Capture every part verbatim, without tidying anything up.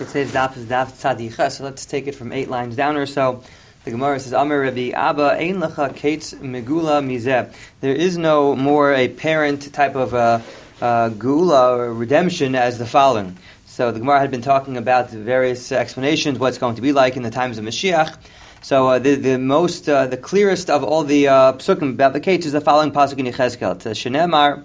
It says Daf is Daf Tzadicha, so let's take it from eight lines down or so. The Gemara says, Amar Rabbi Abba, Ein lecha kates megula mizeh. There is no more a parent type of uh, uh, gula or redemption as the following. So the Gemara had been talking about the various explanations, what it's going to be like in the times of Mashiach. So uh, the the most, uh, the clearest of all the uh, psukim about the kates is the following pasuk in Yechezkel. It says, Shenemar,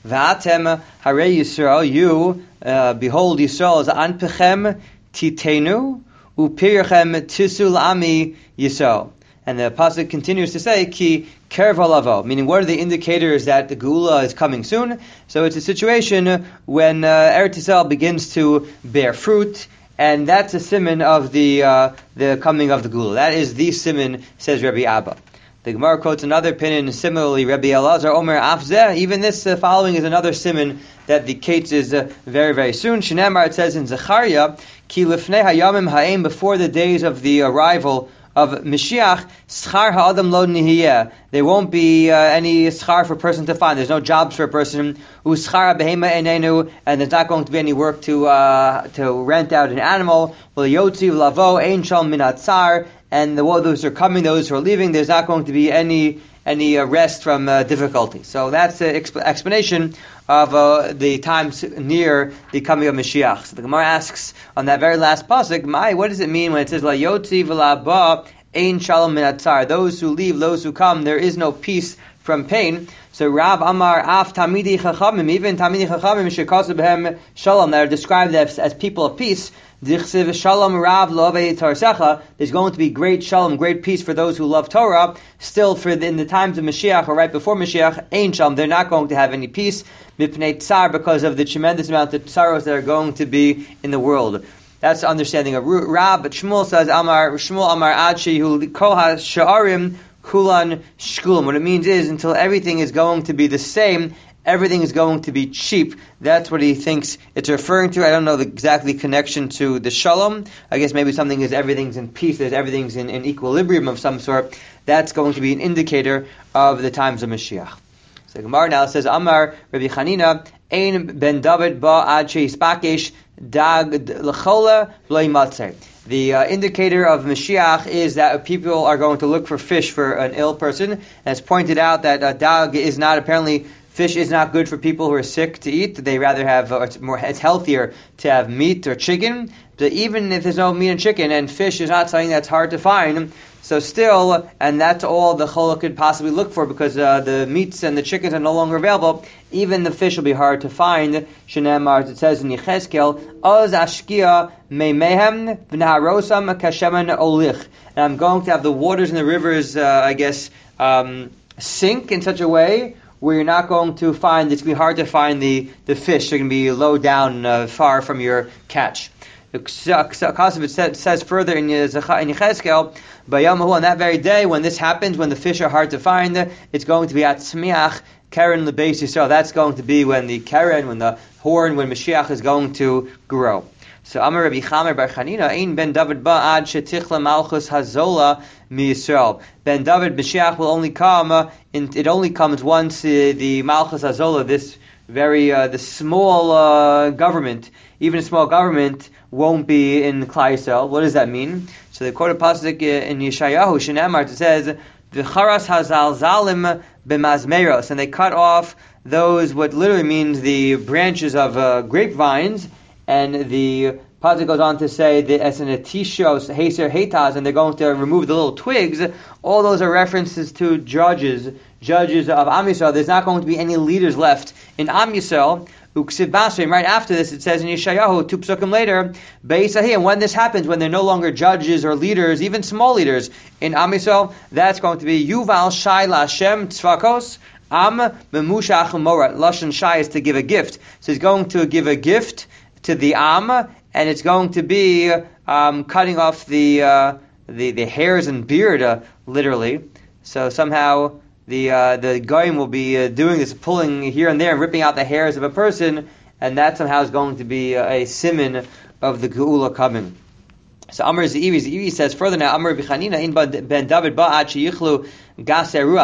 V'atem harei Yisrael, you, uh, behold Yisrael, is anpechem titenu, upirchem tisul ami Yisrael. And the pasuk continues to say, ki kervalavo, meaning what are the indicators that the Geula is coming soon? So it's a situation when uh, Eretz Yisrael begins to bear fruit, and that's a siman of the uh, the coming of the Geula. That is the siman, says Rabbi Abba. The Gemara quotes another opinion, similarly, Rabbi Elazar Omer Afzeh. Even this uh, following is another siman that the kates is uh, very, very soon. Shenemar, it says in Zechariah, ki lifnei hayamim ha'em, before the days of the arrival of Mashiach, schar ha'adam lo nihiyeh. There won't be uh, any schar for a person to find. There's no jobs for a person. Uschar behema enenu, and there's not going to be any work to uh, to rent out an animal. Well, yotzi lavo ein shal min hatzar. And the, those who are coming, those who are leaving, there's not going to be any any uh, rest from uh, difficulty. So that's the exp- explanation of uh, the times near the coming of Mashiach. So the Gemara asks on that very last pasuk, "My, what does it mean when it says la yotzi v'la ein shalom min hatzar? Those who leave, those who come, there is no peace from pain." So Rav Amar Af Tamidi Chachamim, even Tamidi Chachamim shekasu behem shalom, that are described as, as people of peace. Dichsiv shalom Rav lovei tarsecha. There's going to be great shalom, great peace for those who love Torah. Still, for the, in the times of Mashiach or right before Mashiach, ein shalom, they're not going to have any peace. Mipnei tzar, because of the tremendous amount of tsaros that are going to be in the world. That's the understanding of Rav. But Shmuel says Amar Shmuel Amar Adshi hu kol ha'sha'arim kulan shkulam. What it means is until everything is going to be the same, everything is going to be cheap. That's what he thinks it's referring to. I don't know the exactly connection to the shalom. I guess maybe something is everything's in peace, there's everything's in, in equilibrium of some sort. That's going to be an indicator of the times of Mashiach. So Gemara now says, Amar Rabbi Chanina, Ein ben David ba ad sheispakish dag l'chola lo yimatzeh. The uh, indicator of Mashiach is that people are going to look for fish for an ill person. And it's pointed out that uh, dag is not, apparently, fish is not good for people who are sick to eat. They rather have, uh, it's more, it's healthier to have meat or chicken. But even if there's no meat and chicken, and fish is not something that's hard to find, so still, and that's all the chola could possibly look for, because uh, the meats and the chickens are no longer available, even the fish will be hard to find. Shenemar, as it says in Yechezkel, Oz ashkia meimehem v'naharosam kashemen olich. And I'm going to have the waters in the rivers, uh, I guess, um, sink in such a way where you're not going to find, it's going to be hard to find the, the fish. They're going to be low down, uh, far from your catch. The Kasavit says further in Yechezkel, Bayamahu, on that very day when this happens, when the fish are hard to find, it's going to be at Tzmiach Karen Lebeis Yisrael. That's going to be when the Karen, when the horn, when Mashiach is going to grow. So Amar Rabbi Chamer Bar Chanina, Ein ben David ba'ad shetichla malchus hazola mi Yisrael. Ben David, Mashiach will only come, uh, in, it only comes once uh, the malchus hazola, this very, uh, the small uh, government, even a small government, won't be in Klal Yisrael. What does that mean? So the quote of pasuk in Yeshayahu, Shenemar, it says, "V'charas hazalzalim b'mazmeros," and they cut off those, what literally means the branches of uh, grapevines, and the pasuk goes on to say the as an atishos heser hetaz, and they're going to remove the little twigs. All those are references to judges, judges of Am Yisrael. There's not going to be any leaders left in Am Yisrael. Right after this, it says in Yeshayahu, two psukim later, Beisahi, and when this happens, when they're no longer judges or leaders, even small leaders in Am Yisrael, that's going to be Yuval Shai Lashem Tzvakos Am Memushach Morat. Lashon Shai is to give a gift. So he's going to give a gift to the Am, and it's going to be um, cutting off the, uh, the the hairs and beard, uh, literally. So somehow the uh, the goyim will be uh, doing this, pulling here and there and ripping out the hairs of a person, and that somehow is going to be uh, a siman of the Geula coming. So Amar Ze'ivi, Ze'ivi says further now, Amar B'chanina in ben David ba'ad sheyichlu gaser ruach.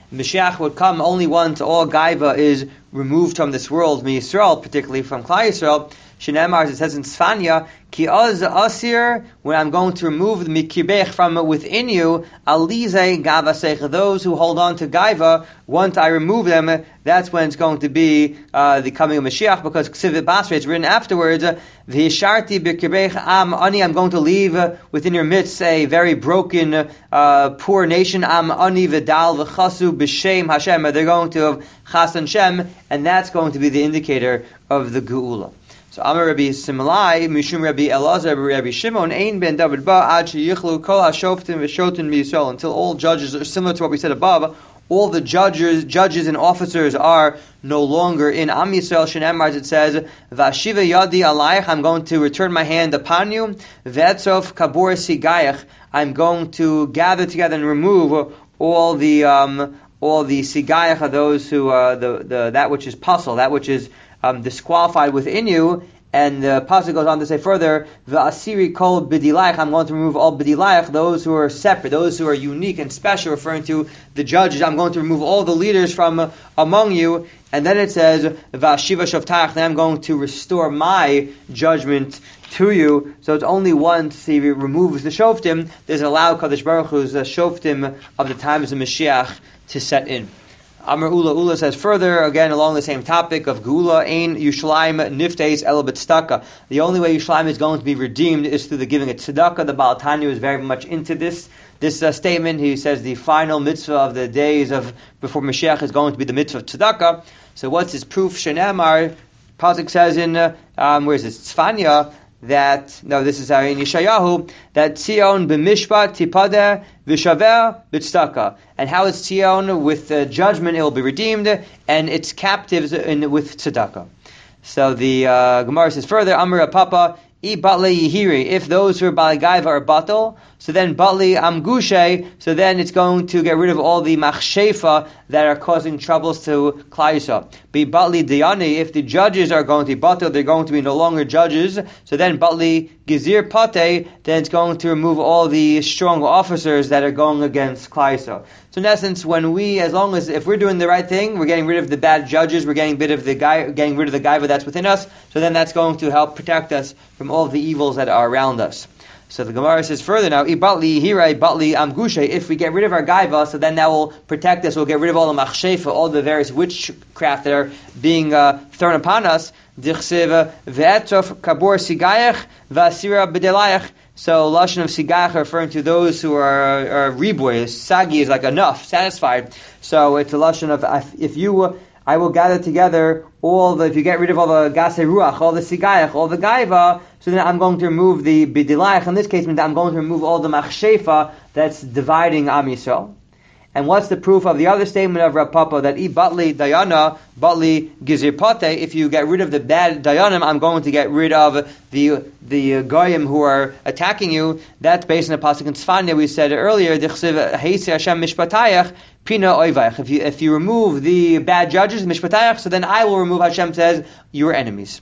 Mashiach would come only once all Gaiva is removed from this world, Mi Yisrael, particularly from Klal Yisrael. Shenemar, as it says in Sfanya, Ki az asir, when I'm going to remove the mikibech from within you, alize gavasecha, those who hold on to gaiva, once I remove them, that's when it's going to be uh, the coming of Mashiach, because Ksivit Basra, it's written afterwards, V'hisharti b'kibech am ani, I'm going to leave uh, within your midst a very broken, uh, poor nation, am ani v'dal v'chasu b'shem Hashem, they're going to have chas and shem, and that's going to be the indicator of the geula. So Amar Rabbi Simlai, Mishum Rabbi Elazar, Rabbi Shimon, Ein ben David ba ad sheyichlu kol hashoftim v'shotim b'Yisrael, until all judges are similar to what we said above. All the judges, judges and officers are no longer in Am Yisrael. Shenemar, it says, Vashiva yadi alayich, I'm going to return my hand upon you. Vetzof kabor sigayach, I'm going to gather together and remove all the um, all the sigayach, those who uh, the the that which is puzzle, that which is Um, disqualified within you, and the pasuk goes on to say further, "V'asiri kol b'dilayich." I'm going to remove all b'dilayich, those who are separate, those who are unique and special, referring to the judges. I'm going to remove all the leaders from uh, among you, and then it says, "V'ashiva shoftach." Then I'm going to restore my judgment to you. So it's only once he removes the shoftim, there's allowed Kadosh Baruch Hu's uh, shoftim of the times of Mashiach to set in. Amar Ula Ula says further, again along the same topic of Geula, Ein Yushalayim Nifteis El B'Tzedakah. The only way Yushalayim is going to be redeemed is through the giving of tzedakah. The Baal Tanya is very much into this this uh, statement. He says the final mitzvah of the days of before Mashiach is going to be the mitzvah of tzedakah. So what's his proof? Shenemar, Pasuk says in uh, um, where is it? Tzfanya. That no, this is in Yeshayahu, that Tzion b'mishpat tipadeh v'shaver b'tzedakah, and how is Tzion with uh, judgment it will be redeemed, and its captives in, with tzedakah. So the uh, Gemara says further, Amar Papa, I batli yihiri, if those who are balagaiva are batal, so then batli amgushe, so then it's going to get rid of all the machshefa that are causing troubles to Klal Yisrael. Be batli diyani, if the judges are going to be batal, they're going to be no longer judges, so then batli gizir pate, then it's going to remove all the strong officers that are going against Klal Yisrael. So in essence, when we, as long as, if we're doing the right thing, we're getting rid of the bad judges, we're getting rid of the guy, getting rid of the gaiva that's within us, so then that's going to help protect us from all the evils that are around us. So the Gemara says further now, Ibatli hirai batli amgushe, if we get rid of our gaiva, so then that will protect us, we'll get rid of all the machshefa, all the various witchcraft that are being uh, thrown upon us. Dichsev ve'etof kabor sigayach v'asira b'delayach. So lashon of sigayach referring to those who are, are riboy. Sagi is like enough, satisfied. So it's a lashon of if you, I will gather together all the, if you get rid of all the gasei ruach, all the sigayach, all the gaiva, so then I'm going to remove the b'dilayach. In this case, means I'm going to remove all the machshefa that's dividing Am Yisrael. And what's the proof of the other statement of Rav Papa that I batli dayana, batli gizir pate, if you get rid of the bad dayanim, I'm going to get rid of the the goyim who are attacking you. That's based on the pasuk in Tzfanya we said earlier, Dichsev heisi Hashem mishpatayach pina oivayach. If you if you remove the bad judges, mishpatayach, so then I will remove, Hashem says, your enemies.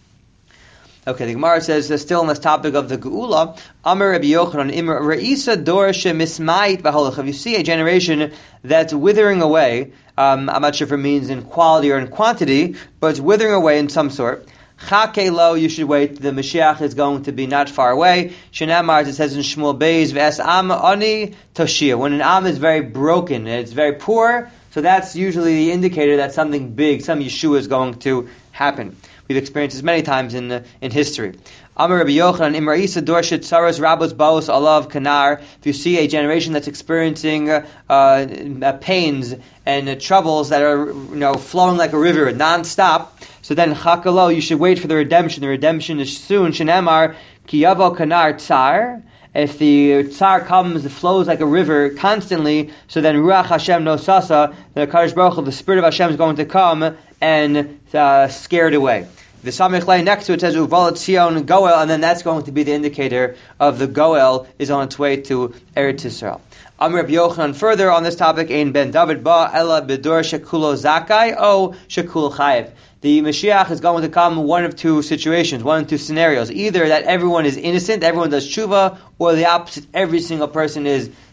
Okay, the Gemara says, uh, still on this topic of the Geula, Amar Rabbi Yochanan, Imr Re'isa Dor Shemismait V'holach. If you see a generation that's withering away, um, I'm not sure if it means in quality or in quantity, but it's withering away in some sort. Chake lo, you should wait. The Mashiach is going to be not far away. Shenamar, it says in Shmuel Beis, V'es Am Ani Toshia. When an Am is very broken, it's very poor, so that's usually the indicator that something big, some Yeshua is going to happen. We've experienced this many times in uh, in history. Amar Rabbi Yochanan, Imraisa Dorshit Saras Rabos Baos Alav Kanar. If you see a generation that's experiencing uh, uh, pains and uh, troubles that are, you know, flowing like a river non-stop, so then Chakalo, you should wait for the redemption. The redemption is soon. Shenamar Kiyavo Kanar Tsar. If the tsar comes, it flows like a river constantly, so then Ruach Hashem no sasa, the Kadosh Baruch Hu, the Spirit of Hashem is going to come and uh, scare it away. The Samech Lei next to it says Uvalat Sion Goel, and then that's going to be the indicator of the Goel is on its way to Eretz Yisrael. Amr Rabbi Yochanan further on this topic, Ein Ben David Ba Ella Bedur Shekulo Zakai O Shekul Chayev. The Mashiach is going to come one of two situations, one of two scenarios. Either that everyone is innocent, everyone does tshuva, or the opposite, every single person is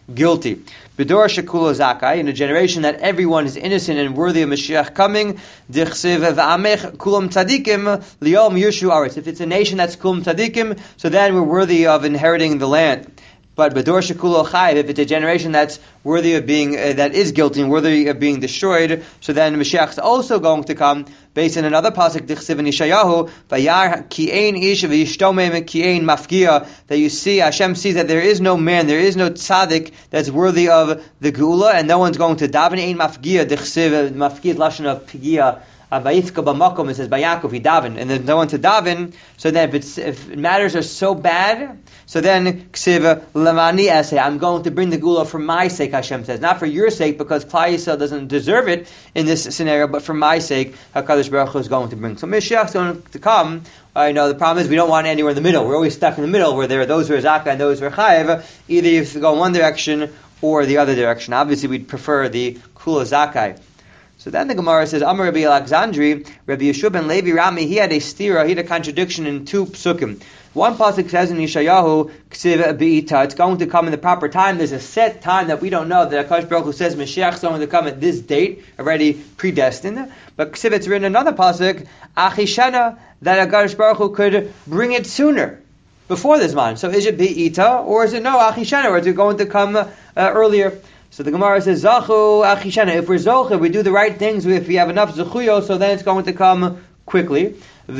guilty. B'dor shekulo zakai, in a generation that everyone is innocent and worthy of Mashiach coming, dichsev v'amech kulam tzadikim liyom yushu aretz. If it's a nation that's kulam tzadikim, so then we're worthy of inheriting the land. But b'dor shekulo chayiv, if it's a generation that's worthy of being, uh, that is guilty and worthy of being destroyed, so then Mashiach is also going to come, based on another pasuk, dichsev in Yeshayahu, vayar ki ein ish v'yishtomem ki ein mafgia, that you see, Hashem sees that there is no man, there is no tzaddik that's worthy of the geula, and no one's going to daven ein mafgia, dichsev, mafgia is lashon of pigia, Vayifka b'makom, it says by Yaakov he daven, and there's no one to daven. So then, if, it's, if matters are so bad, so then ksiv lemani esay, I'm going to bring the gula for my sake. Hashem says, not for your sake, because Klal Yisrael doesn't deserve it in this scenario, but for my sake, Hakadosh Baruch Hu is going to bring. So Mashiach is going to come. I know the problem is we don't want anywhere in the middle. We're always stuck in the middle, where there are those who are zaka and those who are chayev. Either you have to go in one direction or the other direction. Obviously, we'd prefer the kula zakai. So then the Gemara says, Amar Rabbi Alexandri, Rabbi Yeshua ben Levi Rami, he had a stira, he had a contradiction in two psukim. One pasuk says in Yeshayahu, Ksiv Be'ita, it's going to come in the proper time. There's a set time that we don't know, that HaKadosh Baruch Hu says Mashiach is going to come at this date, already predestined. But Ksiv, it's written in another pasuk, Achishana, that HaKadosh Baruch Hu could bring it sooner, before this man. So is it Be'ita, or is it no, Achishana, or is it going to come uh, earlier? So the Gemara says, Zachu achishana. If we're zoch, if we do the right things, if we have enough zechuyo, so then it's going to come quickly.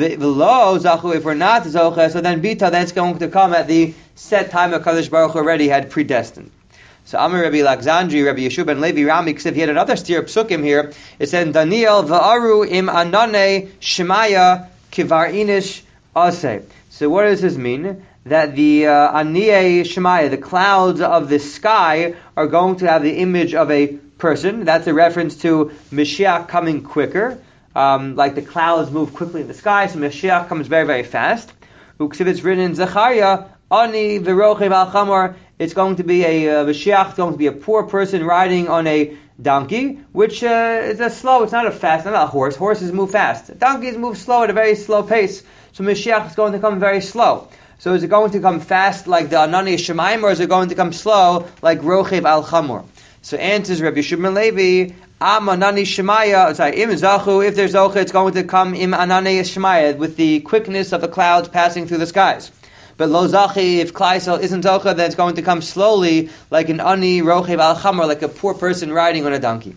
V'lo zachu. If we're not zoch, so then bita, then it's going to come at the set time that Kadosh Baruch Hu already had predestined. So Amar Rabbi Alexandri, Rabbi Yeshua ben Levi Rami, because he had another steer psukim here. It said, Daniel v'aru im anane shemaya kivar inish aseh. So what does this mean? That the uh, Aniyeh Shemaya, the clouds of the sky, are going to have the image of a person. That's a reference to Mashiach coming quicker. Um, like the clouds move quickly in the sky, so Mashiach comes very, very fast. It's written in Zechariah, Ani v'rochev al chamor, it's going to be a, uh, Mashiach is going to be a poor person riding on a donkey, which uh, is a slow, it's not a fast, not a horse. Horses move fast. Donkeys move slow at a very slow pace. So Mashiach is going to come very slow. So is it going to come fast like the Anani Shemaim, or is it going to come slow like Rochev al Chamor? So answers Rabbi Yeshua ben Levi, Am Anani Shemaya, sorry, Im Zachu, if there's Zocha, it's going to come Im Anani Shemaya, with the quickness of the clouds passing through the skies. But Lo Zachi, if Klal Yisrael isn't Zocha, then it's going to come slowly like an Ani Rochev al Chamor, like a poor person riding on a donkey.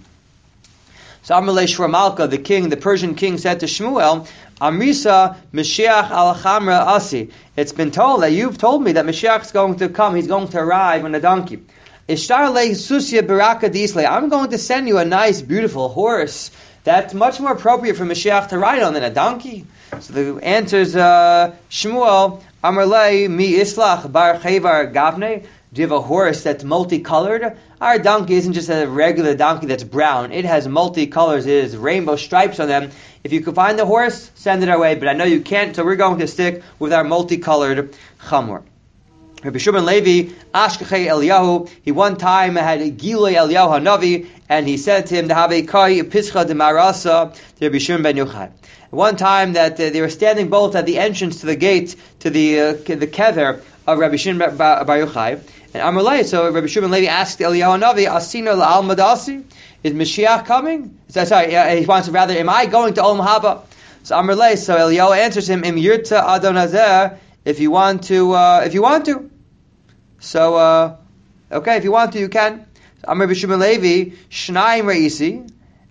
So Amalei Shramalka, the king, the Persian king, said to Shmuel, Amrisa Mashiach al Chamra Asi. It's been told that you've told me that Mashiach is going to come. He's going to arrive on a donkey. Ishtar le Susia Baraka Disle. I'm going to send you a nice, beautiful horse that's much more appropriate for Mashiach to ride on than a donkey. So the answers uh, Shmuel Amalei Mi Islach Bar Chavar Gavne. Do you have a horse that's multicolored? Our donkey isn't just a regular donkey that's brown. It has multicolors. It has rainbow stripes on them. If you can find the horse, send it our way. But I know you can't, so we're going to stick with our multicolored chamor. Rabbi Yeshua ben Levi, Ashkechei Eliyahu, he one time had a Gilui Eliyahu Hanavi, and he said to him, to have a Kai Pischa de Marasa, to Rabbi Shimon ben Yochai. One time that uh, they were standing both at the entrance to the gate, to the uh, the kever of Rabbi Shimon bar Yochai. And Amrullah, so Rabbi Shimon Levi asked Eliyahu Navi, Asina la'al madasi? Is Mashiach coming? So, sorry, uh, he wants to rather, am I going to Olam Haba? So Amrullah, so Eliyahu answers him, Im yirta adon hazeh, if you want to, uh, if you want to. So, uh, okay, if you want to, you can. So Amr Rabbi Shimon Levi, Shnaim Reisi,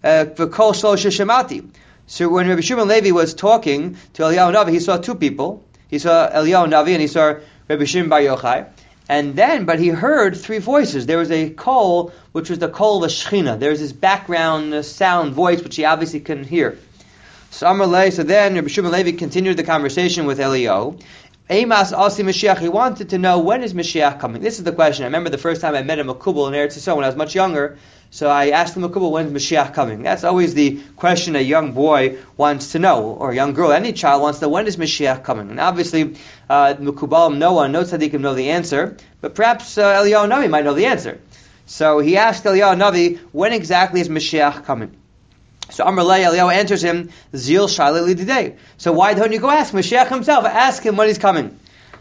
V'kol Shlosha Shemati. So when Rabbi Shimon Levi was talking to Eliyahu Navi, he saw two people. He saw Eliyahu Navi and he saw Rabbi Shimon bar Yochai. And then, but he heard three voices. There was a kol, which was the kol of Shechina. There was this background sound voice, which he obviously couldn't hear. So Amar Lei, so then Rabbi Shimon Levi continued the conversation with Eliyahu. Eimas Asi Mashiach, he wanted to know, when is Mashiach coming? This is the question. I remember the first time I met a Makubal in Eretz Yisrael when I was much younger. So I asked the Makubal, when is Mashiach coming? That's always the question a young boy wants to know, or a young girl, any child wants to know, when is Mashiach coming? And obviously, uh, Makubal, no one, no tzaddikim know the answer, but perhaps uh, Eliyahu Navi might know the answer. So he asked Eliyahu Navi, when exactly is Mashiach coming? So Amar Lei, Eliyahu answers him, Zil Shaila Lididei. So why don't you go ask Mashiach himself? Ask him when he's coming.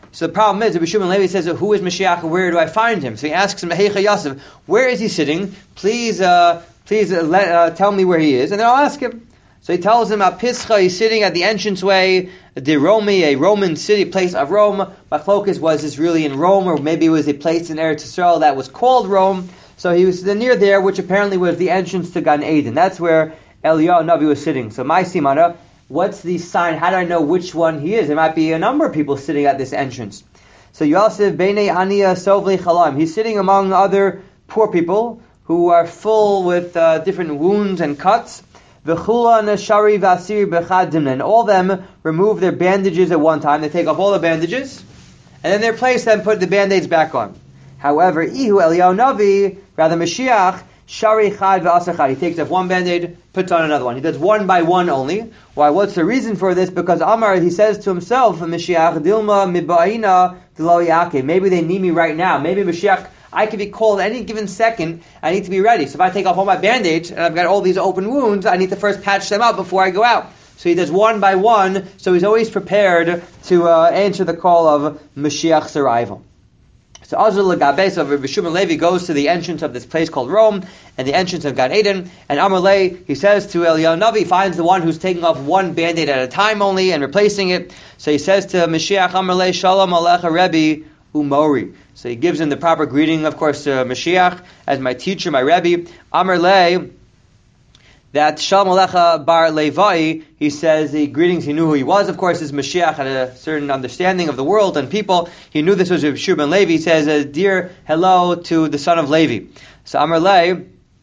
So the problem is, Rabbi Shimon Levi says, who is Mashiach and where do I find him? So he asks him, Heicha Yosef, where is he sitting? Please uh, please uh, let, uh, tell me where he is, and then I'll ask him. So he tells him, Pischa, he's sitting at the entranceway, De Romi, a Roman city, place of Rome. Machlokes, was this really in Rome, or maybe it was a place in Eretz Yisrael that was called Rome? So he was near there, which apparently was the entrance to Gan Eden. That's where Eliyahu Navi was sitting. So my simana, what's the sign? How do I know which one he is? There might be a number of people sitting at this entrance. So Yosef Beinei Aniya Sovli Chalam. He's sitting among other poor people who are full with uh, different wounds and cuts. V'chula neshari v'asiri b'chad dimna. And all of them remove their bandages at one time. They take off all the bandages, and then they replace them, put the band-aids back on. However, Ihu Eliyahu Navi, rather Mashiach, shari chad v'asachad. He takes off one band-aid, puts on another one. He does one by one only. Why? What's the reason for this? Because Amar, he says to himself, Mashiach dilma mibaina d'lo yake. Maybe they need me right now. Maybe Mashiach, I could be called any given second. I need to be ready. So if I take off all my band-aids and I've got all these open wounds, I need to first patch them up before I go out. So he does one by one. So he's always prepared to uh, answer the call of Mashiach's arrival. So Azul Lagabe, so Rabbi Shimon Levi goes to the entrance of this place called Rome and the entrance of Gan Eden. And Amar Le, he says to Eliyahu Navi, finds the one who's taking off one band-aid at a time only and replacing it. So he says to Mashiach, Amar Le, Shalom Alecha Rebbe Umori. So he gives him the proper greeting, of course, to Mashiach as my teacher, my Rebbe. Amar Le, that Shalom Alecha Bar Levi, he says the greetings, he knew who he was. Of course, his Mashiach had a certain understanding of the world and people. He knew this was Rabbi Shimon Levi. He says, a dear hello to the son of Levi. So Amar Le,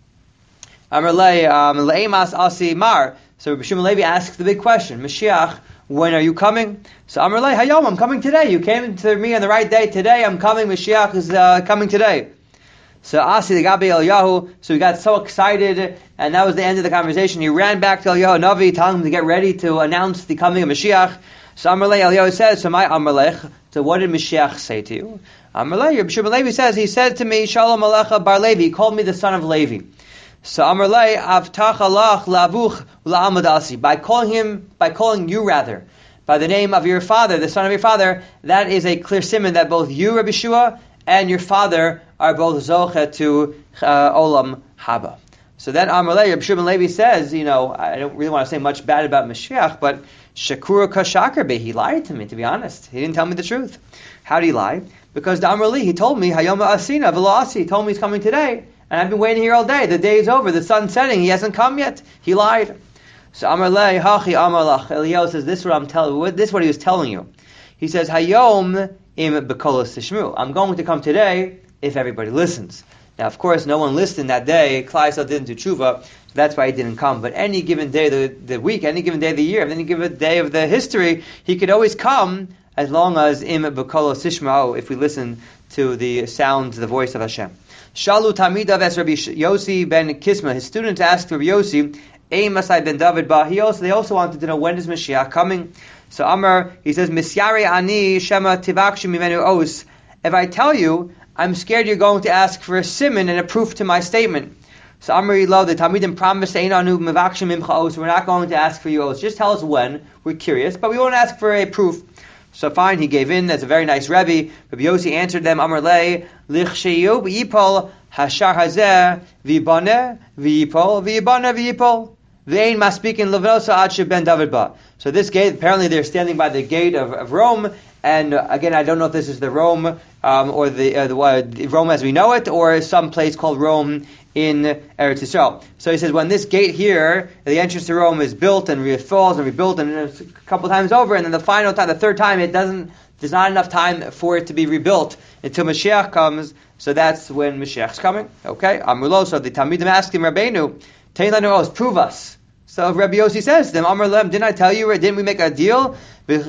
Amar Le, um, Le'emas Asi Mar. So Rabbi Shimon Levi asks the big question, Mashiach, when are you coming? So Amar Le, Hayom, I'm coming today. You came to me on the right day. Today I'm coming. Mashiach is uh, coming today. So Asi the Gabi Eliyahu, so he got so excited, and that was the end of the conversation. He ran back to Eliyahu Navi, telling him to get ready to announce the coming of Mashiach. So Amar Le, Eliyahu says, so my Amar Lech, so what did Mashiach say to you? Amar Le, Rabbi Shimon Levi says, he said to me, Shalom Alecha Bar Levi, he called me the son of Levi. So Amar Le, Avtach Alach Lavuch La'amad Asi, by calling him, by calling you rather, by the name of your father, the son of your father, that is a clear simon that both you, Rabbi Shua, and your father are both zoche to uh, olam haba. So then Amar Le, Rabbi Shimon Levi says, you know, I don't really want to say much bad about Mashiach, but Shakura Kashakar be, he lied to me, to be honest. He didn't tell me the truth. How did he lie? Because the Amar Le, he told me, Hayoma Asina Velasi, he told me he's coming today, and I've been waiting here all day. The day is over, the sun's setting, he hasn't come yet. He lied. So Amar Le, Hachi Amar Lach, Eliyahu says, this is what I'm telling, this is what he was telling you. He says, Hayom im bekolos tishmu. I'm going to come today if everybody listens. Now, of course, no one listened that day. Klal Yisrael didn't do tshuva, so that's why he didn't come. But any given day of the, the week, any given day of the year, any given day of the history, he could always come as long as im bekolos tishmu, if we listen to the sounds, the voice of Hashem. Shalu Tamidav es Rabbi Yossi ben Kisma. His students asked Rabbi Yossi, Ein Masai ben David ba. He also, they also wanted to know, when is Mashiach coming? So Amar, he says, Misyari ani shema tivakshi mimenu os. If I tell you, I'm scared you're going to ask for a simon and a proof to my statement. So Amar Elo, the Talmidim promised, Ein anu mivakshi mimcha os. We're not going to ask for you os. Just tell us when. We're curious, but we won't ask for a proof. So fine, he gave in. That's a very nice Rebbe. Rabbi Yossi answered them, Amar Le, Lichsheyu v'yipol hashar hazeh v'yibane v'yipol v'yibane v'yipol. Ve'ein maspikin levnosa ad sheben David ba. So this gate, apparently they're standing by the gate of, of Rome, and uh, again, I don't know if this is the Rome, um, or the, uh, the uh, Rome as we know it, or some place called Rome in Eretz Yisrael. So he says, when this gate here, the entrance to Rome is built and re- falls and rebuilt, and a couple times over, and then the final time, the third time, it doesn't, there's not enough time for it to be rebuilt until Mashiach comes, so that's when Mashiach's coming. Okay? Amulo, so the Talmidim asked him, Rabbeinu, Tein lanu os, prove us. So Rabbi Yossi says to them, Amar Lem, didn't I tell you, didn't we make a deal? Didn't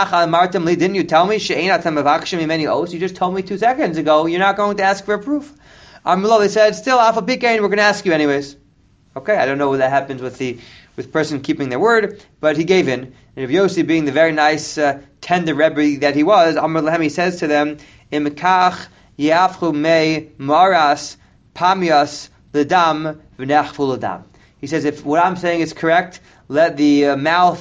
you tell me? You just told me two seconds ago, you're not going to ask for a proof. Amar Lo, they said, still, Alpha Pikain, we're going to ask you anyways. Okay, I don't know what that happens with the with person keeping their word, but he gave in. And Rabbi Yossi, being the very nice, uh, tender Rebbe that he was, Amar Lehem, he says to them, Imkach yafchu me maras pamias ledam v'nechfu ledam. He says, if what I'm saying is correct, let the uh, mouth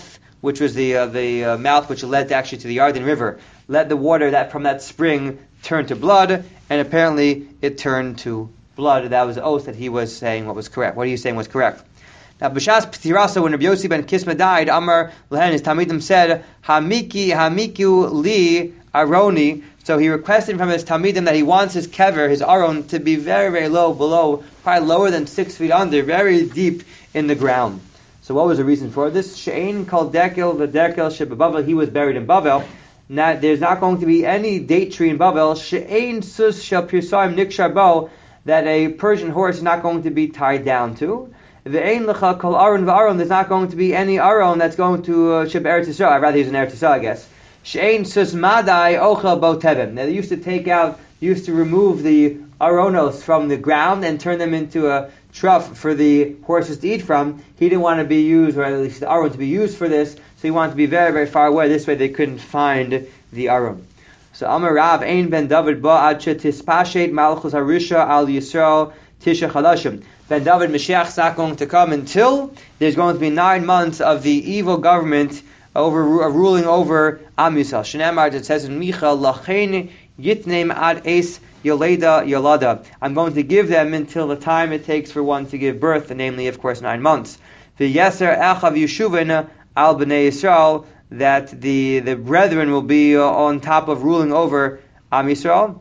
which was the uh, the uh, mouth which led to actually to the Yarden River, let the water that from that spring turn to blood, and apparently it turned to blood. That was the oath that he was saying what was correct. What are you saying was correct? Now, B'shas P'tirasa, when Rabbi Yossi ben Kisma died, Amar Lehen, his Talmidim said, Hamiki, Hamiku li Aroni. So he requested from his Talmidim that he wants his kever, his aron, to be very, very low, below, probably lower than six feet under, very deep in the ground. So what was the reason for this? She'ein kol dekel v'dekel shebebavel. He was buried in Bavel. Now, there's not going to be any date tree in Bavel. She'ein sus shel pirsaim nikshar bo, that a Persian horse is not going to be tied down to. Ve'ein lecha kol aron v'aron. There's not going to be any aron that's going to ship Eretz Yisrael. I'd rather use an Eretz Yisrael, I guess. She'ein sus madai ochel bo tevim. Now they used to take out, used to remove the aronos from the ground and turn them into a trough for the horses to eat from. He didn't want to be used, or at least the aron to be used for this, so he wanted to be very, very far away. This way they couldn't find the aron. So Amar Rav Ein ben David ba ad tispashet malchus harisha al Yisrael tisha chadashim. Ben David Mashiach is not going to come until there's going to be nine months of the evil government over uh, ruling over Am Yisrael. Shneimar, it says in Micha, lachein yitneim ad es yoleda yolada. I'm going to give them until the time it takes for one to give birth, namely, of course, nine months. V'yeser echav yeshuvin al bnei Yisrael, that the, the brethren will be uh, on top of ruling over Am Yisrael.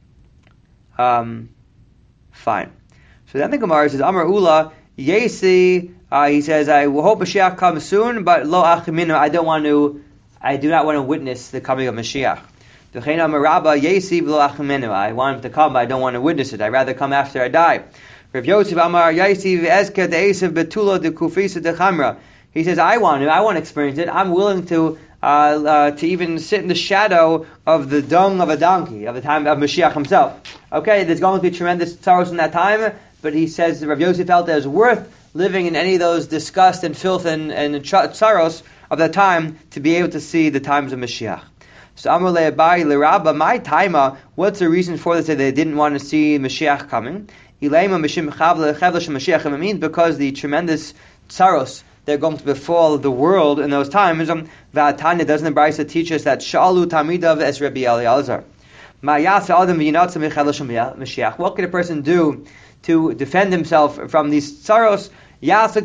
Um, fine. So then the Gemara says, Amar Ula, Yesi, uh, he says, I hope Mashiach comes soon, but lo achiminu, I don't want to, I do not want to witness the coming of Mashiach. V'chein Amar Rabba, Yesi v'lo achiminu, I want him to come, but I don't want to witness it. I'd rather come after I die. Rav Yosef Amar, Yesi v'ezke de'esev betula de kufisa de chamra. He says, I want to, I want to experience it. I'm willing to uh, uh, to even sit in the shadow of the dung of a donkey, of the time of Mashiach himself. Okay, there's going to be tremendous sorrows in that time, but he says Rav Yosef felt that it was worth living in any of those disgust and filth and, and sorrows of that time to be able to see the times of Mashiach. So Amar le'abai le'rabba, my taima, what's the reason for this that they didn't want to see Mashiach coming? Ilaima mishim chavle chevlesh Mashiach, it means because the tremendous sorrows they're going to befall the world in those times. V'atanya, doesn't the Brisa teach us that Shalu Tamidav es Rabbi Eliezer? What can a person do to defend himself from these sorrows? As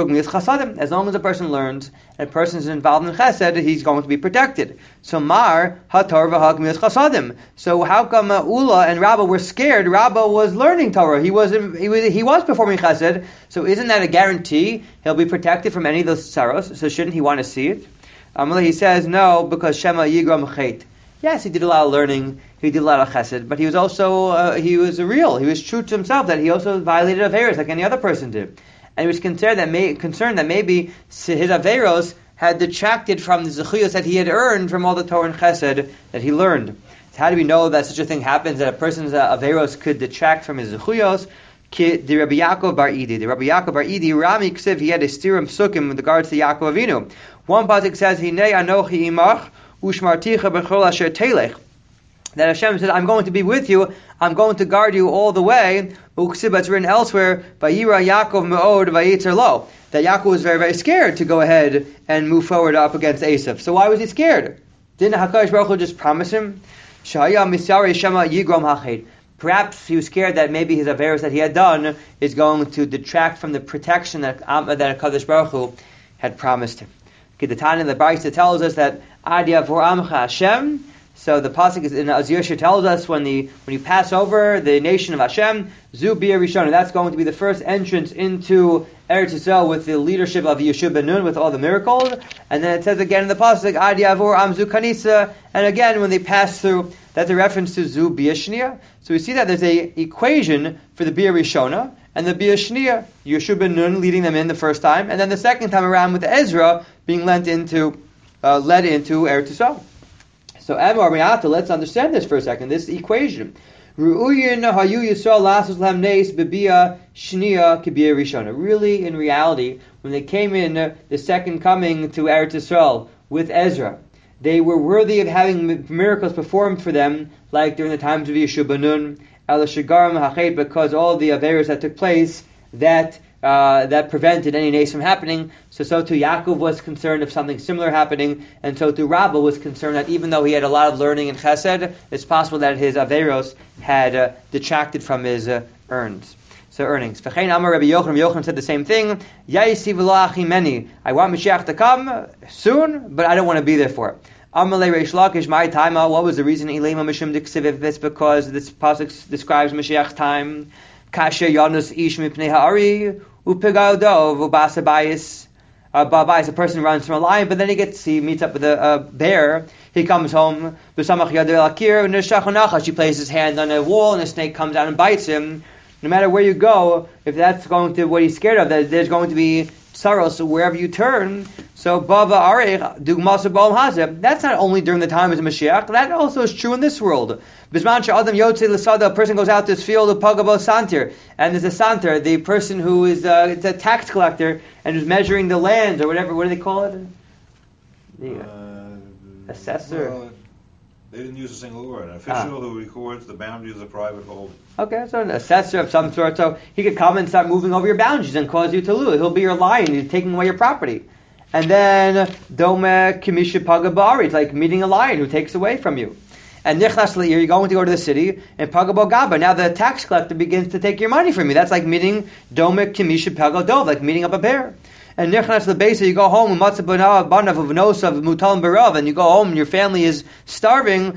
long as a person learns and a person is involved in chesed, he's going to be protected. So Mar haTorah v'hagmilas chasadim. So how come uh, Ula and Rabba were scared? Rabba was learning Torah. He was he was he was performing chesed. So isn't that a guarantee he'll be protected from any of those sorrows? So shouldn't he want to see it? Um, he says no, because Shema Yigram Chet. Yes, he did a lot of learning. He did a lot of chesed, but he was also uh, he was real. He was true to himself that he also violated averos like any other person did. And he was concerned that, may, concerned that maybe his Averos had detracted from the Zechuyos that he had earned from all the Torah and Chesed that he learned. So how do we know that such a thing happens, that a person's uh, Averos could detract from his Zechuyos? The Rabbi Yaakov Bar Idi. The Rabbi Yaakov Bar Idi, Rami Ksiv, he had a stirum psukim with regards to Yaakov Avinu. One pasuk says, Hinei anochi imach ushmarticha b'chol asher telech. That Hashem said, I'm going to be with you, I'm going to guard you all the way. It's written elsewhere, Vayira Yaakov me'od vayitzer lo, that Yaakov was very, very scared to go ahead and move forward up against Esav. So why was he scared? Didn't HaKadosh Baruch Hu just promise him? Shaya misyari shema yigrom hached. Perhaps he was scared that maybe his averos that he had done is going to detract from the protection that, um, that HaKadosh Baruch Hu had promised him. Okay, the Tanya, the Brisa tells us that Ad Yavor Amcha Hashem. So the pasuk is in Azir tells us when the when you pass over the nation of Hashem, Zu Bia Rishon, that's going to be the first entrance into Eretz Yisrael with the leadership of Yeshua ben Nun with all the miracles. And then it says again in the pasuk, Ad Yavor Am Zu Kanisa, and again when they pass through, that's a reference to Zu Bia Shnia. So we see that there's a equation for the Bia Rishona and the Bia Shnia, Yeshua ben Nun leading them in the first time, and then the second time around with Ezra being led into uh, led into Eretz Yisrael. So, let's understand this for a second, this equation. Really, in reality, when they came in the second coming to Eretz Yisrael with Ezra, they were worthy of having miracles performed for them, like during the times of Yeshua ben Nun, because all the averos that took place, that uh, that prevented any nace from happening. So, so too Yaakov was concerned of something similar happening, and so too Rabba was concerned that even though he had a lot of learning in Chesed, it's possible that his Averos had uh, detracted from his uh, earns. So earnings. V'chein Amar Rabbi Yochanan. Rabbi Yochanan said the same thing. Yaisi v'lo achimeni. I want Mashiach to come soon, but I don't want to be there for it. Amalei Reish Lakish, my time. What was the reason? Ilema Mishum Diksiv. It's because this pasuk describes Mashiach's time. Kasher Yonus Ish Mipnei Ha'ari Upegal Dov Ubasa Bayis. Babayis, a person runs from a lion, but then he gets he meets up with a, a bear. He comes home. B'samach Yadei Lakir Neshachonachas. He places his hand on a wall, and a snake comes out and bites him. No matter where you go, if that's going to what he's scared of, that there's going to be sorrows so wherever you turn. So Bava Arech Dugmasa Baal Hazeb. That's not only during the time of Mashiach. That also is true in this world. Bisman Adam Yotze L'Sada. A person goes out to this field of Pagabo Santir, and there's a Santir, the person who is uh, it's a tax collector and is measuring the land or whatever. What do they call it? The uh, assessor. Well, they didn't use a single word. An official ah. who records the boundaries of the private holding. Okay, so an assessor of some sort. So he could come and start moving over your boundaries and cause you to lose. He'll be your lion. He's taking away your property. And then Dome Kimisha Pagabari. It's like meeting a lion who takes away from you. And Nichnas Le'ir, you're going to go to the city, and Pagabo Gaba. Now the tax collector begins to take your money from you. That's like meeting Dome Kimisha Pagadov, like meeting up a bear. And Nichnas Lebesa, you go home, and you go home and your family is starving.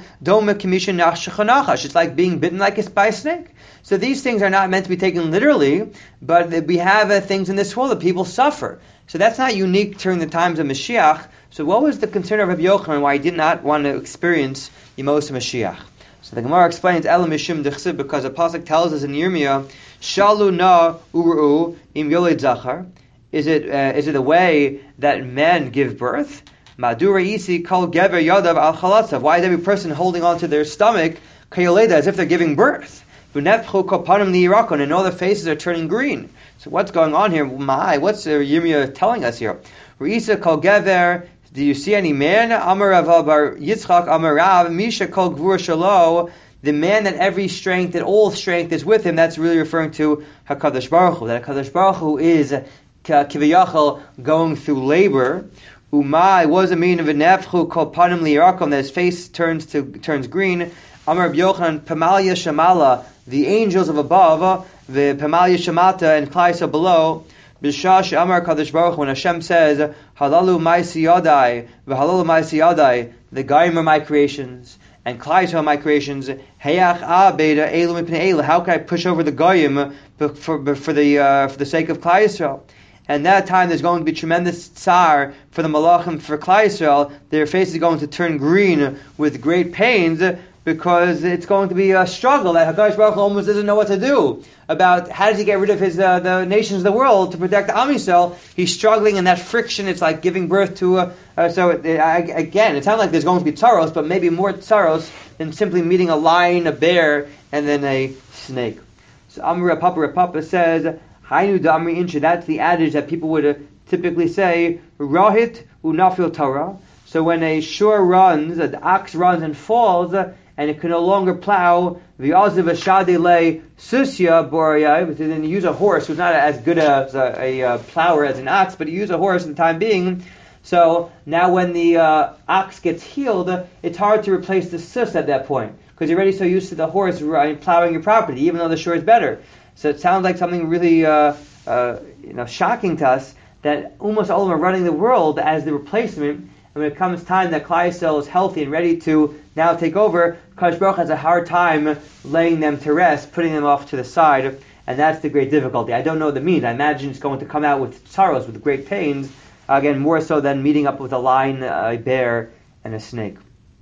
It's like being bitten like a by a snake. So these things are not meant to be taken literally, but we have uh, things in this world that people suffer. So that's not unique during the times of Mashiach. So what was the concern of Rabbi Yochanan, why he did not want to experience Yemos Mashiach? So the Gemara explains, Ela Mishim Dechsib, because the pasuk tells us in Yirmiyah, Shalu na uru im yoled zachar. Is it uh, is it the way that men give birth? Madura isi kol gever yadav al chalatzav. Why is every person holding on to their stomach kayoleda as if they're giving birth? V'nefchu kopanim liyirakon, and all their faces are turning green. So what's going on here? My, what's uh, Yirmiyah telling us here? Reisa kol gever. Do you see any man? Amar Rav bar Yitzchak Amar Rav Misha kol gvur shalo. The man that every strength, that all strength is with him. That's really referring to Hakadosh Baruch Hu. That Hakadosh Baruch Hu is Kiviyachal going through labor. Umay, what does it mean of a nefchu kol panim liyarakom, that his face turns to turns green? Amar Yochanan Pamalia Shamala, the angels of above, the Pamalia Shamata and Klaisa below. Bishash Amar Kadosh Baruch, when Hashem says Halalu Ma'isi Yadai, v'Halalu Ma'isi Yadai, the Gaim are my creations and Klaisa are my creations. Hayach Abeda Elu Mipnei Elu. How can I push over the Gaim for for, for the uh, for the sake of Klai Yisrael? And that time there's going to be tremendous tsar for the Malachim, for Klai Yisrael. Their face is going to turn green with great pains because it's going to be a struggle that HaKadosh Baruch Hu almost doesn't know what to do about how does he get rid of his uh, the nations of the world to protect Am Yisrael. He's struggling in that friction. It's like giving birth to a, uh, so it, it, I, again, it sounds like there's going to be tsaros, but maybe more tsaros than simply meeting a lion, a bear, and then a snake. So Amr Papa Papa says, Hainu Damri Insha, that's the adage that people would uh, typically say, Rahit Unafil Torah. So when a shore runs, an ox runs and falls, uh, and it can no longer plow, V'aziv Ashadile Susya Boria, then you use a horse who's not as good as a, a, a plower as an ox, but you use a horse in the time being. So now when the uh, ox gets healed, it's hard to replace the sus at that point, because you're already so used to the horse plowing your property, even though the shore is better. So it sounds like something really uh, uh, you know, shocking to us that Umas Olam are running the world as the replacement, and when it comes time that Klai Yisrael is healthy and ready to now take over, Kadosh Baruch has a hard time laying them to rest, putting them off to the side, and that's the great difficulty. I don't know what it means. I imagine it's going to come out with sorrows, with great pains, again, more so than meeting up with a lion, a bear, and a snake.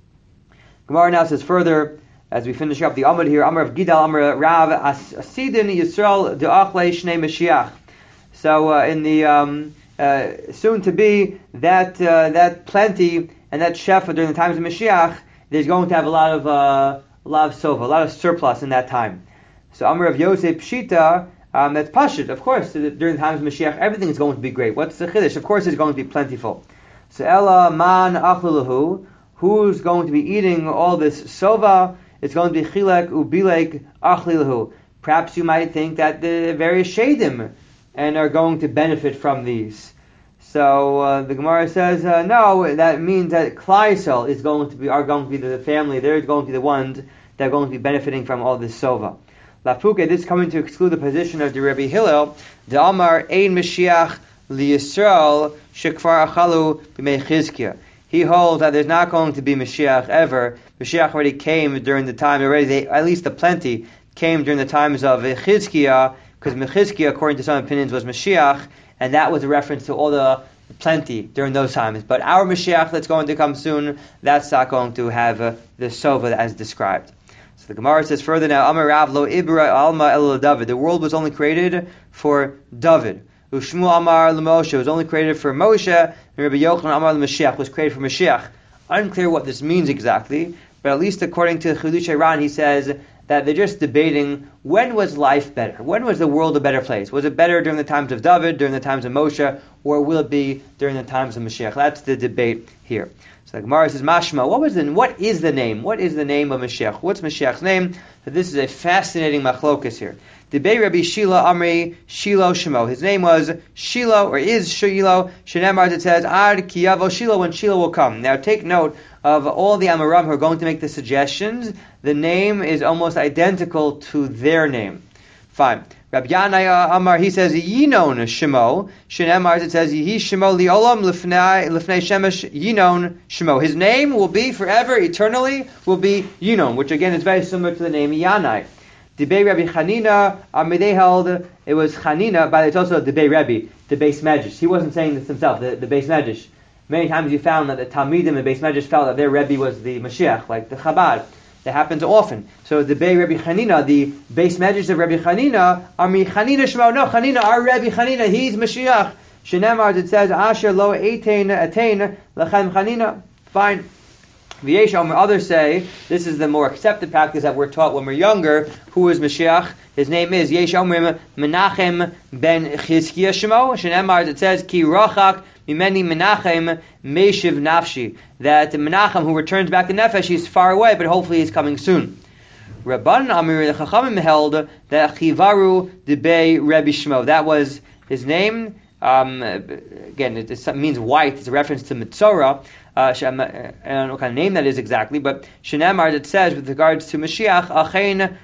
Gemara now says further, as we finish up the Amud here, Amar of Gidal, Amar Rav, Asidin Yisrael De'achle Shnei Mashiach. So uh, in the um, uh, soon to be that uh, that plenty and that shefa during the times of Mashiach, there's going to have a lot of uh, a lot of sova, a lot of surplus in that time. So Amar of Yosef Pshita, um, that's pashut. Of course, during the times of Mashiach, everything is going to be great. What's the chiddush? Of course, it's going to be plentiful. So Ella man achluhu, who's going to be eating all this sova? It's going to be chilek ubilek achlilahu. Perhaps you might think that the various shadim and are going to benefit from these. So uh, the Gemara says, uh, no, that means that Klal Yisrael is going to be, are going to be the family, they're going to be the ones that are going to be benefiting from all this Sova. Lafuke, this is coming to exclude the position of the Rabbi Hillel, the Amar Ein Mashiach Li Yisrael Shekvar Achalu B'mei Chizkiah. He holds that there's not going to be Mashiach ever. Mashiach already came during the time, already they, at least the plenty, came during the times of Chizkiah, because Chizkiah, according to some opinions, was Mashiach, and that was a reference to all the plenty during those times. But our Mashiach that's going to come soon, that's not going to have uh, the Sova as described. So the Gemara says further now, Amar Rav lo Ibra Alma El David. The world was only created for David. Ushmu Amar Moshe was only created for Moshe. And Rabbi Yochanan Amar Mashiach was created for Mashiach. Unclear what this means exactly, but at least according to Chidush Iran, he says that they're just debating when was life better? When was the world a better place? Was it better during the times of David, during the times of Moshe, or will it be during the times of Mashiach? That's the debate here. So the Gemara says, Mashma, what was the, what is the name? What is the name of Mashiach? What's Mashiach's name? So this is a fascinating machlokas here. Debei Rabbi Shila Amri Shilo Shemo. His name was Shilo, or is Shilo. Shenemar, it says, Ad Kiyavo Shilo, when Shilo will come. Now take note of all the Amoram who are going to make the suggestions. The name is almost identical to their name. Fine. Rabbi Yanai Amar, he says, Yinon Shemo. Shenemar, it says, Yihi Shemo Liolam Lifnei Shemesh Yinon Shemo. His name will be forever, eternally, will be Yinon, which again is very similar to the name Yanai. Debei Rabbi Chanina, um, they held it was Chanina, but it's also Debei Rabbi, the base Medrash. He wasn't saying this himself, the, the base Medrash. Many times you found that the Talmidim, the base Medrash, felt that their Rebbe was the Mashiach, like the Chabad. That happens often. So Debei Rabbi Chanina, the base Medrash of Rabbi Chanina, Ami Chanina Shemo, no, Chanina, our Rabbi Chanina, he's Mashiach. Shenemar, it says, Asher lo etein atein lachem Chanina. Fine. V'yesh Omer, others say, this is the more accepted practice that we're taught when we're younger. Who is Mashiach? His name is Yesh Omer Menachem ben Chizkiah Shemo. Shenemar, it says, Ki rachak mimeni Menachem meshiv nafshi. That Menachem, who returns back to Nefesh, he's far away, but hopefully he's coming soon. Rabban Amir, the Chachamim held that Chivaru Debei Rebbe Shemo. That was his name. Um, again, it, it means white. It's a reference to Mitzorah. Uh, I don't know what kind of name that is exactly, but Shenemar, it says with regards to Mashiach, Achein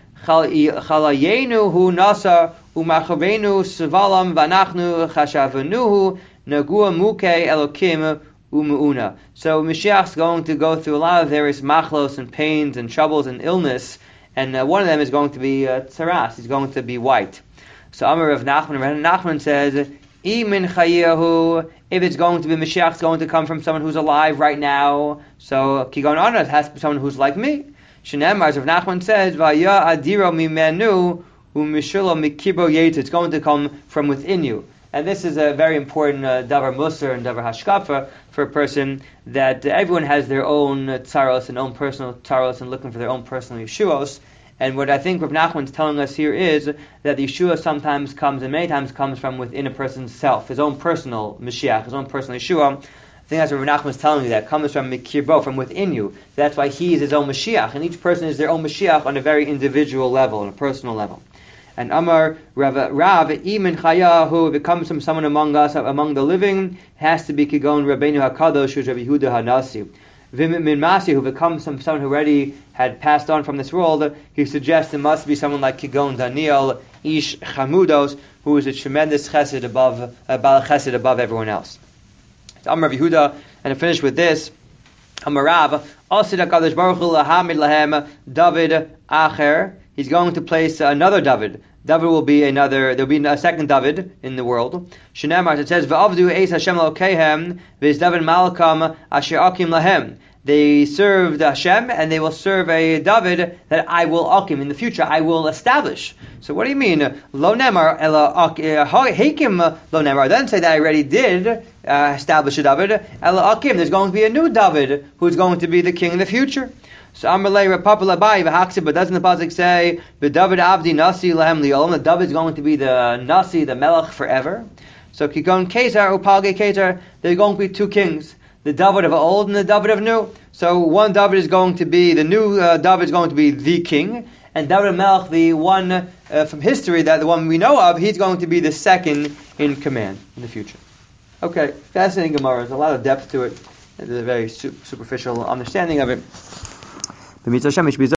chalayenu hu nasa umachavenu sevalam vanachnu chashavenuhu nagua muke elokim umuuna. So Mashiach's going to go through a lot of various machlos and pains and troubles and illness, and uh, one of them is going to be uh, tzaras. He's going to be white. So Amar Rav Nachman, Rav Nachman says, Imin chayahu, if it's going to be Mashiach, it's going to come from someone who's alive right now. So Kigon Anad has to be someone who's like me. Shenemar, as Rav Nachman says, Vaya adiro mimenu umishilo mikibo yetz. It's going to come from within you. And this is a very important uh, davar musar and davar hashkafa for a person, that uh, everyone has their own uh, tzaros and own personal tzaros and looking for their own personal yeshuos. And what I think Rav Nachman is telling us here is that the Yeshua sometimes comes, and many times comes from within a person's self, his own personal Mashiach, his own personal Yeshua. I think that's what Rav Nachman is telling you, that comes from Mikirbo, from within you. That's why he is his own Mashiach, and each person is their own Mashiach on a very individual level, on a personal level. And Amar Rav Rav Imin Chaya, who if it comes from someone among us, among the living, has to be Kigon Rabbeinu Hakadosh, who's Rabbi Yehuda Hanasi. V'min Masi, who becomes from someone who already had passed on from this world, he suggests it must be someone like Kigon Daniel Ish Chamudos, who is a tremendous chesed above, a bal chesed above everyone else. It's Amar Yehuda, and to finish with this, Amar Rav, Asid HaKadosh Baruch Hu lahamid lahem David Acher. He's going to place another David. David will be another, there will be a second David in the world. Shenemar, it says, V'avdu eis Hashem Elokehem, v'is David Malkam asher akim lahem. They served Hashem, and they will serve a David that I will akim in the future. I will establish. So what do you mean? Lo nemar ela hakim lo nemar. Doesn't say that I already did uh, establish a David. Ela akim. There's going to be a new David who's going to be the king in the future. So Amalei Rapapa Labai v'Haksib, but doesn't the pasuk say the David Avdi Nasi Lahem Liolam? The David is going to be the Nasi, the Melech forever. So Kikon Kesar Upalge Kesar, there are going to be two kings, the David of old and the David of new. So one David is going to be the new uh, David is going to be the king, and David Melch, the one uh, from history, that the one we know of, he's going to be the second in command in the future. Okay, fascinating Gemara. There's a lot of depth to it. There's a very su- superficial understanding of it.